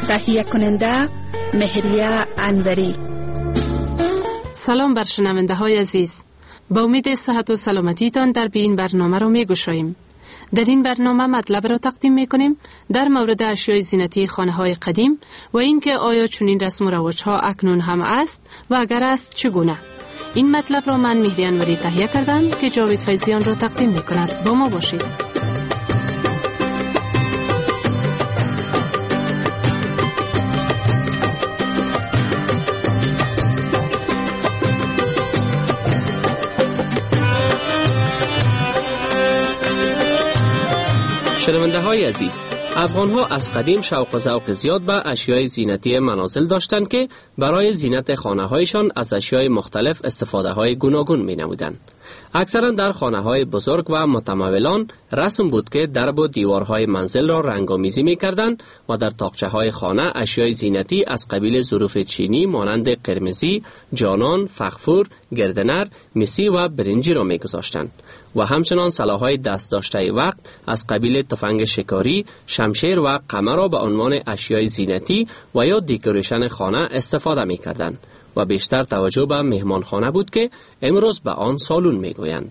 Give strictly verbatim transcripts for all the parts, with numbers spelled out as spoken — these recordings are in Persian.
تهیه کننده مهریه انوری. سلام بر شنونده های عزیز. با امید صحت و سلامتی تان در این برنامه رو می گشاییم. در این برنامه مطلب را تقدیم می کنیم در مورد اشیای زینتی خانه های قدیم و اینکه آیا چنین رسم و رواج ها اکنون هم است و اگر است چگونه. این مطلب را من مهری انوری تهیه کردم که جاوید فیضیان را تقدیم می کند. با ما باشید. شنونده های عزیز، افغان ها از قدیم شوق و ذوق زیاد به اشیای زینتی منازل داشتند که برای زینت خانه هایشان از اشیای مختلف استفاده های گوناگون می نمودند. اکثرا در خانه های بزرگ و متمولان رسم بود که درب و دیوارهای منزل را رنگامیزی می کردند و در تاقچه های خانه اشیای زینتی از قبیل ظروف چینی مانند قرمزی، جانان، فغفور، گردنر، مسی و برنجی را می گذاشتند و همچنان سلاح‌های دست داشته وقت از قبیل تفنگ شکاری، شمشیر و قمه را به عنوان اشیای زینتی و یا دکوریشن خانه استفاده می کردند و بیشتر توجه به مهمانخانه بود که امروز به آن سالن می گویند.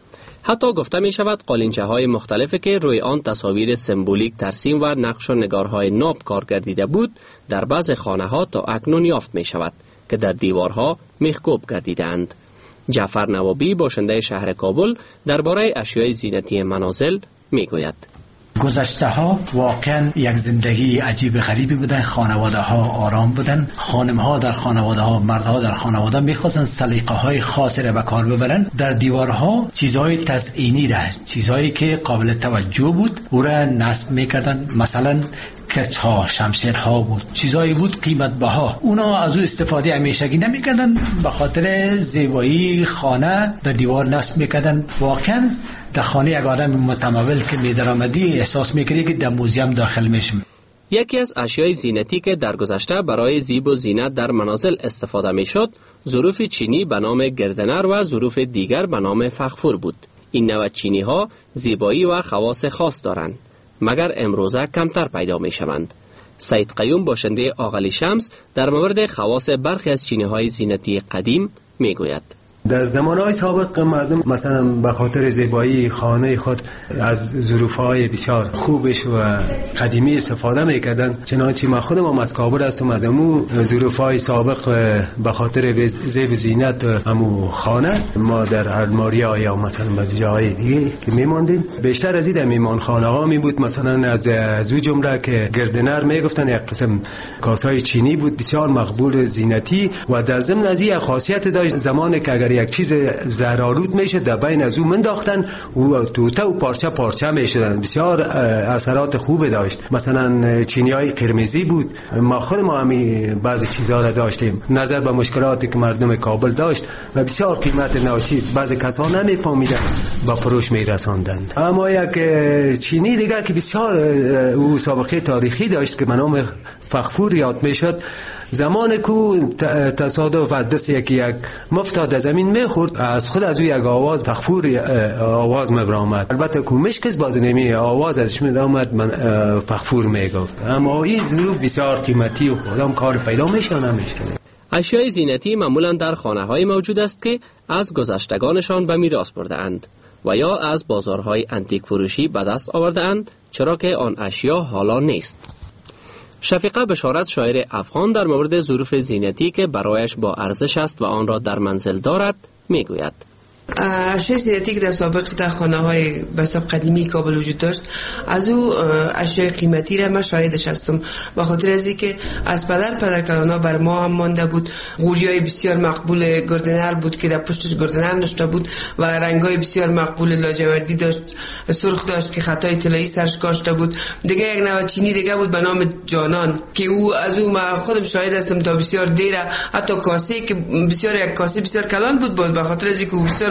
حتی گفته می شود قالینچه های مختلفی که روی آن تصاویر سمبولیک ترسیم و نقش و نگارهای ناب کار گردیده بود در بعض خانه ها تا اکنون یافت می شود که در دیوارها میخکوب گردیدند. جعفر نوابی باشنده شهر کابل درباره اشیای زینتی منازل می گوید: گذشته ها واقعا یک زندگی عجیب غریبی بودن. خانواده ها آرام بودن. خانم ها در خانواده ها، مرد ها در خانواده میخواستن سلیقه های خاصی را به کار ببرن. در دیوارها چیزهای تزئینی را، چیزهایی که قابل توجه بود او را نصب میکردن. مثلا کچ ها، شمشیر ها بود، چیزایی بود قیمت بها. اونا از او استفاده همیشگی نمیکردن، به خاطر زیبایی خانه در دیوار نصب میکردن. واقعا در خانه یک آدم متمول که میدرآمدی احساس میکردی که در موزیم داخل میشم. یکی از اشیای زینتی که در گذشته برای زیب و زینت در منازل استفاده میشد، ظروف چینی به نام گردنر و ظروف دیگر به نام فغفور بود. این نوع چینی ها زیبایی و خواص خاص دارند، مگر امروزه کمتر پیدا می شوند. سید قیوم باشنده آغلی شمس در مورد خواص برخی از چینی های زینتی قدیم می گوید: در زمانهای سابق مردم مثلا به خاطر زیبایی خانه خود از ظروفهای بسیار خوبش و قدیمی استفاده میکردن. چنانچه من خودم از کابل هستم، از امو ظروفهای سابق به خاطر زیب زینت امو خانه ما در الماریا یا مثلا به جاهای دیگه که میماندیم بیشتر از این میمانخانه ها می بود. مثلا از از اون جمله که گردنر میگفتن یک قسم کاسای چینی بود بسیار مقبول زینتی و در ضمن از این خاصیت داشت زمانی که اگر یک چیز زهرآلود میشه در بین از اون منداختن و توته و پارچه پارچه میشدن. بسیار اثرات خوب داشت. مثلا چینیای قرمزی بود. ما خود ما همی بعضی چیزها را داشتیم. نظر به مشکلاتی که مردم کابل داشت و بسیار قیمت ناچیز بعضی کسا نمیفهمیدن با فروش میرساندن. اما یک چینی دیگر که بسیار او سابقه تاریخی داشت که به نام فغفور یاد میشد، زمان کو تصادف از دست یکی یک مفتاد زمین میخورد، از خود از او یک آواز فغفور آواز میبرامد. البته کو مشکس باز نمی آواز ازش میبرامد من فغفور میگفت. اما این ظروف بسیار قیمتی و خودم کار پیدا میشه نمیشه. اشیای زینتی معمولا در خانه های موجود است که از گذشتگانشان به میراث برده اند و یا از بازارهای انتیک فروشی به دست آورده اند، چرا که آن اشیا حالا نیست. شفیقه بشارت شاعر افغان در مورد ظروف زینتی که برایش با ارزش است و آن را در منزل دارد میگوید: اشیای زینتی که در سابق در خانه های بساب قدیمی کابل وجود داشت، از او اشیای قیمتی را من شاهدش هستم، به خاطر از اینکه از پدر پدر کلانا بر ما هم مانده بود. غوریای بسیار مقبول گردنر بود که در پشتش گردنر داشته بود و رنگای بسیار مقبول لاجوردی داشت، سرخ داشت که خطای طلایی سرش کاشته بود. دیگه یک نوع چینی دیگه بود به نام جانان که او از او من خودم شاهد هستم تا بسیار دیره. حتی کاسه که بسیار یک کاسه بسیار کلان بود بود به خاطر از اینکه بسیار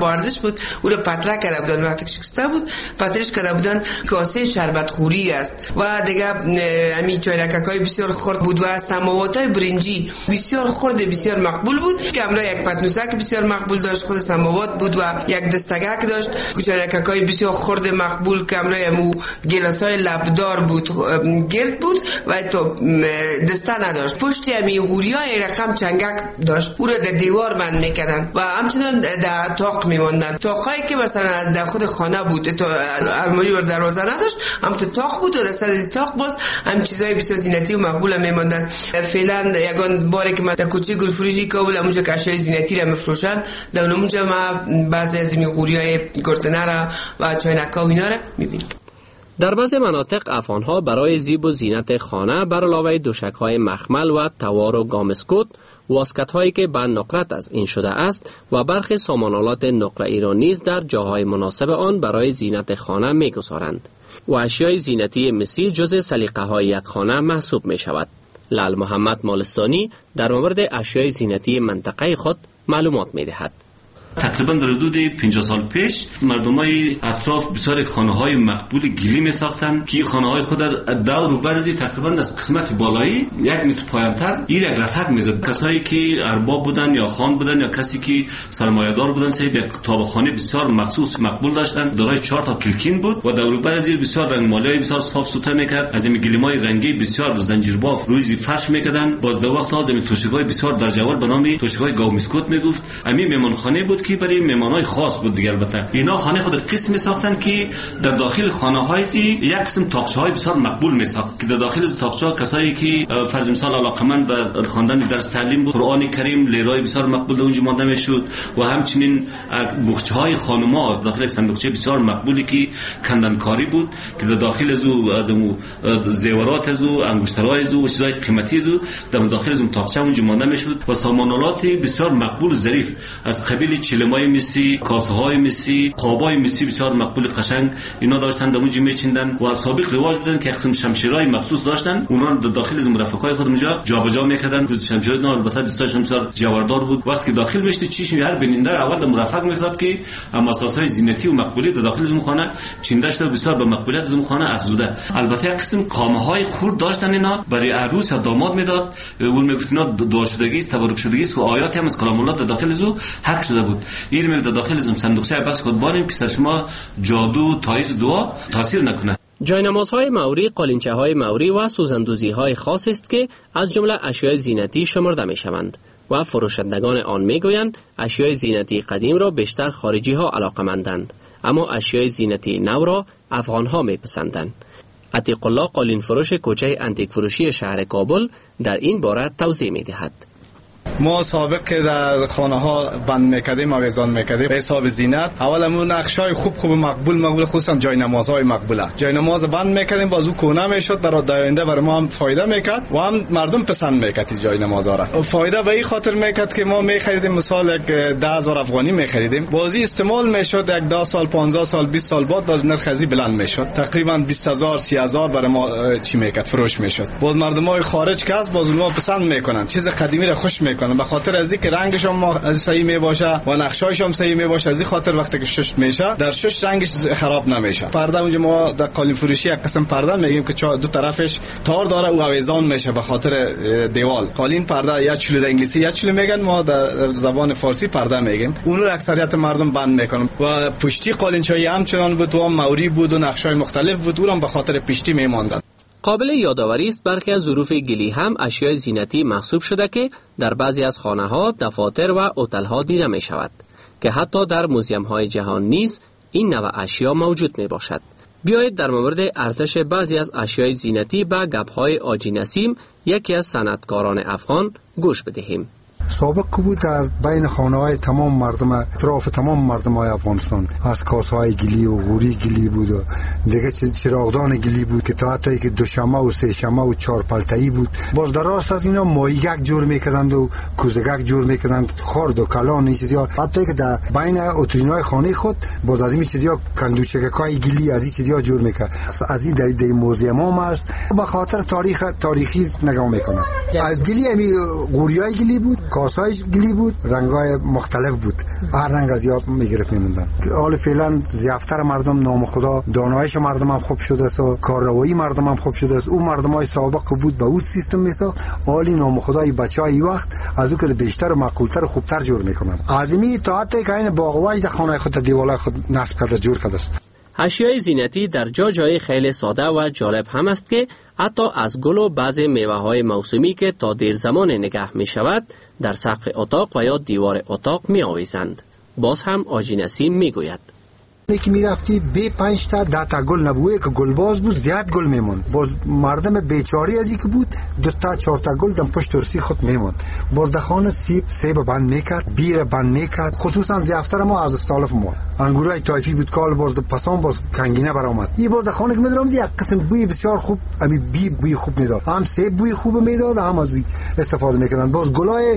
با ارزش بود، او رو پترک کرده بودن. وقتی شکسته بود پترش کرده بودن. کاسه شربت خوری است و دیگه همین چایرککای بسیار خرد بود و سماواتای برنجی بسیار خرد بسیار مقبول بود که همراه یک پتنوسک بسیار مقبول داشت، خود سماوات بود و یک دستگک داشت، چایرککای بسیار خرد مقبول که همراه همو گلاسای لبدار بود، گرد بود و تو دسته نداشت. پشت همین غوریای رقم چنگک داشت، او را در دیوار بند میکردن و همچنان در تاق میماندن. تاقایی که مثلا در خود خانه بود، تو الماری و دروازه نداشت، هم تو تاق بود و در سر تاق باز هم چیزای بسیار زینتی و مقبول میماندن. فعلا یگان باری که من در کوچه گلفروشی کابل اونجا که اشیاء زینتی را میفروشن، در اونجا ما بعضی از این غوریای گرتنه را و چاینکا و اینا را میبینیم. در بعضی مناطق افغان‌ها برای زیب و زینت خانه بر علاوه دوشک‌های مخمل و توار و گامسکوت، واسکت‌هایی که به نقرت از این شده است و برخی سامانالات نقره ای را نیز در جاهای مناسب آن برای زینت خانه می‌گذارند و اشیای زینتی مسی جز سلیقه‌های یک خانه محسوب می‌شود. لال محمد مالستانی در مورد اشیای زینتی منطقه خود معلومات می‌دهد. تقریبا در حدود پنجاه سال پیش مردمای اطراف بسیار خانه‌های مقبول گلی می‌ساختند که خانه‌های خود دور و برزی تقریبا از قسمت بالایی یک متر پایین‌تر این یک رفق می‌زد. کسایی که ارباب بودن یا خان بودن یا کسی که سرمایه‌دار بودن صاحب یک تابخانه بسیار مخصوص مقبول داشتند، دارای چهار تا کلکین بود و دور و برزی بسیار رنگمالی بسیار صاف سوتر می‌کرد. از این گلیمای رنگی بسیار زنجیرباف روی فرش می‌کردند. باز در وقت از این توشک‌های بسیار در جوال به نام توشک‌های گاومیسکوت می‌گفت. همین مهمانخانه بود که برای مهمانای خاص بود دیگه. البته اینا خانه خود قسم می‌ساختن که در داخل خانه‌های یک قسم تاقچه‌های بسیار مقبول می‌ساخت که در داخل از تاقچه‌ها کسایی که فرض مثال علاقمند به خواندن درس تعلیم بود، قرآن کریم لیرای بسیار مقبول در اونجا مانده می‌شد و همچنین بخچه‌های خانم‌ها داخل صندوقچه بسیار مقبولی که کندنکاری بود که در داخل از او زیورات از او انگشترهای از او و چیزای قیمتی از او در داخل از اون تاقچه اونجا مانده می‌شد و سامانالات بسیار مقبول و ظریف از قبیل چلمای مسی، کاسه‌های مسی، قابای مسی بسیار مقبول قشنگ اینا داشتن در اونجا میچیندن و سابق رواج بودن که قسم شمشیرهای مخصوص داشتن، اونا در داخل از مرافقای خود اونجا جابجا میکردن. روز شمشیر نه البته دستش بسیار جواردار بود. وقتی داخل میشد چیش هر بیننده اول در مرافق میگذاشت که اما اساسای زینتی و مقبولی در داخل از خانه چینده شده بسیار به مقبولیت از خانه افزوده. البته قسم قامه‌های خرد داشتن اینا برای عروس یا داماد میداد. اون میگفت اینا دعا شدگی است، تبارک شدگی است و آیات هم از کلام الله در داخل از حق شده بود. این میگه در داخل از صندوقچه بخش خود بانیم که سر شما جادو تایز دعا تاثیر نکنه. جاینمازهای موری، قالینچه‌های موری و سوزندوزی‌های خاص است که از جمله اشیاء زینتی شمرده می‌شوند و فروشندگان آن می‌گویند اشیاء زینتی قدیم را بیشتر خارجی‌ها علاقه‌مندند، اما اشیاء زینتی نو را افغان‌ها می‌پسندند. عتیق الله قالین فروش کوچه انتیک فروشی شهر کابل در این باره توضیح می‌دهد. ما سابق که در خانه ها بند میکردیم آویزان میکردیم به حساب زینت، اولمون نقشای خوب خوب مقبول مقبول خصوصا جای نمازهای مقبوله جای نماز بند میکردیم، بازو کونه میشد، برای آینده برای ما هم فایده میکرد و هم مردم پسند میکرد جای نمازها را. فایده به این خاطر میکرد که ما میخریدیم مثال یک ده هزار افغانی میخریدیم، بازی استعمال میشد یک ده سال پانزده سال بیست سال بعد باز نرخ ازی بلند میشد، تقریبا بیست هزار سی هزار برای ما چی میکرد فروش میشد. باز مردمای خارج که از باز اونها پسند میکنن، چیز قدیمی را خوش میکنن به خاطر از اینکه رنگش هم صحیح می باشه و نقشه‌اش هم صحیح می باشه. از این خاطر وقتی که شش میشه در شش رنگش خراب نمیشه. پرده اونجا ما در قالین فروشی یک قسم پرده میگیم که دو طرفش تار داره و آویزان میشه به خاطر دیوال. قالین پرده یا چلو در انگلیسی یا چلو میگن، ما در زبان فارسی پرده میگیم. اون رو اکثریت مردم بند میکنن و پشتی قالینچه‌ای همچنان بود و موری بود و نقشه‌های مختلف بود، اونم به خاطر پشتی میماندن. قابل یادآوری است برخی از ظروف گلی هم اشیاء زینتی محسوب شده که در بعضی از خانه‌ها، دفاتر و هتل‌ها دیده می شود که حتی در موزیم‌های جهان نیز این نوع اشیا موجود می باشد. بیایید در مورد ارزش بعضی از اشیاء زینتی به گپ‌های آجی نسیم، یکی از صنعتکاران افغان، گوش بدهیم. سابق بود در بین خانه‌های تمام مردم اطراف تمام مردم‌های افغانستان از کاسه‌های گلی و غوری گلی بود و دیگه چراغدان گلی بود که تا حتی که دو شمع و سه شمع و چهار پلته‌ای بود. باز در راست از اینا مایگک جور می‌کردند و کوزگک جور می‌کردند، خرد و کلان این چیزا، حتی که در بین اترینای خانه خود باز از این چیزا کندوچککای گلی از این چیزا جور می‌کرد. از این در در موزیم هم است به خاطر تاریخ تاریخی نگاه می‌کنه. از گلی می غوریای گلی بود، کاسای گلی بود، رنگای مختلف بود هر رنگ از یاد میگرفت میموندن. حال فعلا زیافتر مردم نام خدا، دانایش مردم هم خوب شده است، کارروایی مردم هم خوب شده است. اون مردمای سابق که بود به اون سیستم میساخت، حالی نام خدای بچهای وقت از او که بیشتر و معقولتر و خوبتر جور میکنن. عظیمی تا حتی که این باغواج در خانه خود دیوالای خود نصب کرده جور کرده است. اشیای زینتی در جا جای خیلی ساده و جالب هم است که حتی از گل و بعضی میوه های موسمی که تا دیر زمان نگه می شود در سقف اتاق و یا دیوار اتاق می آویزند. باز هم آجی نسیم می گوید که میرفتی به پنج تا ده تا گل نبوده که گلباز بود زیاد گل میمون. باز مردم بیچاری ازی که بود دو تا چهار تا گل دم پشت ترسی خود میمون. باز دخانه سیب سیب بند میکرد، بیر بند میکرد. خصوصا زیافتر ما از استالف ما انگورای تایفی بود کال باز پسان باز کنگینه برآمد. این باز دخانه که میدرم دی یک قسم بوی بسیار خوب، امی بی بوی خوب میداد. هم سیب بوی خوب میداد، هم از استفاده میکردن. باز گلای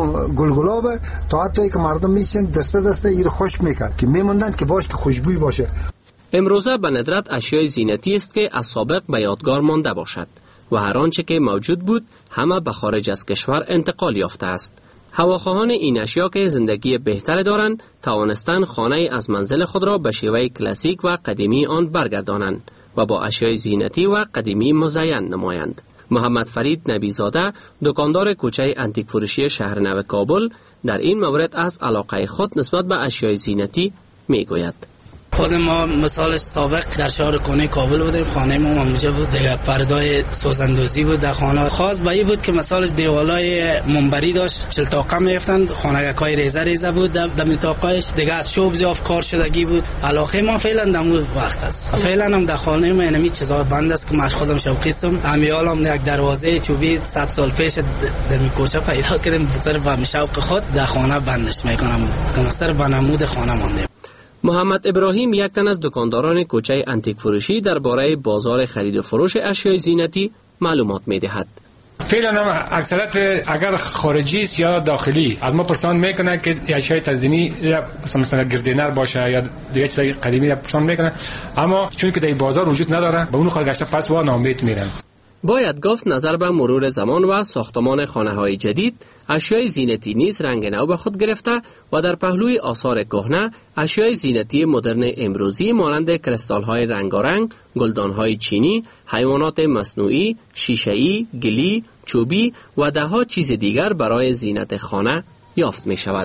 گلگلاب تا حتی که مردم میشن دسته دسته ایر خشک میکرد که میموندن که باش که خوشبوی باشه. امروزه به ندرت اشیای زینتی است که از سابق به یادگار مانده باشد و هر آنچه که موجود بود همه به خارج از کشور انتقال یافته است. هواخواهان این اشیا که زندگی بهتر دارند توانستند خانه از منزل خود را به شیوه کلاسیک و قدیمی آن برگردانند و با اشیای زینتی و قدیمی مزین نمایند. محمد فرید نبیزاده، دکاندار کوچه انتیک فروشی شهر نو کابل، در این مورد از علاقه خود نسبت به اشیای زینتی میگوید. خود ما مثالش سابق در شهر کنه کابل بودیم، خانه ما اونجا بود، دیگه پردای سوزندوزی بود در خانه. خاص به این بود که مثالش دیوالای منبری داشت، چل تاقه میفتند، خانگکای ریزه ریزه بود در دمیتاقایش، دیگه از شوب زیاف کار شدگی بود. علاقه ما فعلا دمو وقت است. فعلا هم در خانه ما اینمی چیزا بند است که من خودم شوقیستم. امیالم یک دروازه چوبی صد سال پیش در کوچه پیدا کردیم، سر به شوق خود در خانه بندش میکنم، که سر به نمود خانه مانده. محمد ابراهیم یک تن از دکانداران کوچه انتیک فروشی درباره بازار خرید و فروش اشیای زینتی معلومات می‌دهد. فعلا هم اکثرت اگر خارجی است یا داخلی از ما پرسان میکنه که اشیای تزیینی یا مثلا گردنر باشه یا دیگه چیزای قدیمی را پرسان میکنه، اما چون که در بازار وجود نداره به اون خود گشته پس و نامید میرن. باید گفت نظر به مرور زمان و ساختمان خانه‌های جدید اشیای زینتی نیز رنگ نو به خود گرفته و در پهلوی آثار کهنه اشیای زینتی مدرن امروزی مانند کریستال‌های رنگارنگ، گلدان‌های چینی، حیوانات مصنوعی، شیشه‌ای، گلی، چوبی و ده‌ها چیز دیگر برای زینت خانه یافت می‌شود.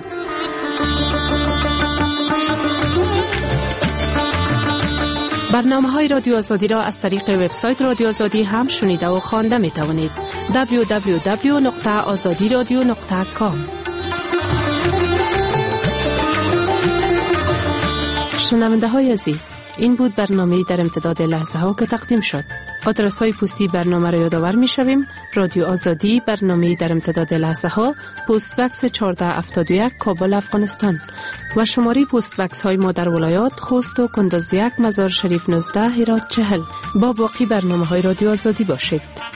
برنامه های رادیو آزادی را از طریق وبسایت رادیو آزادی هم شنیده و خوانده می توانید. دبلیو دبلیو دبلیو نقطه آزادی رادیو نقطه کام. شنونده های عزیز، این بود برنامه در امتداد لحظه ها که تقدیم شد. آدرس های پستی برنامه را یادآور می شویم. رادیو آزادی، برنامه در امتداد لحظه ها، پست بکس چهارده هفتاد و یک، کابل، افغانستان. و شماره پست بکس های ما در ولایات خوست و کندز یک، مزار شریف نوزده، هرات چهل. با باقی برنامه های رادیو آزادی باشید.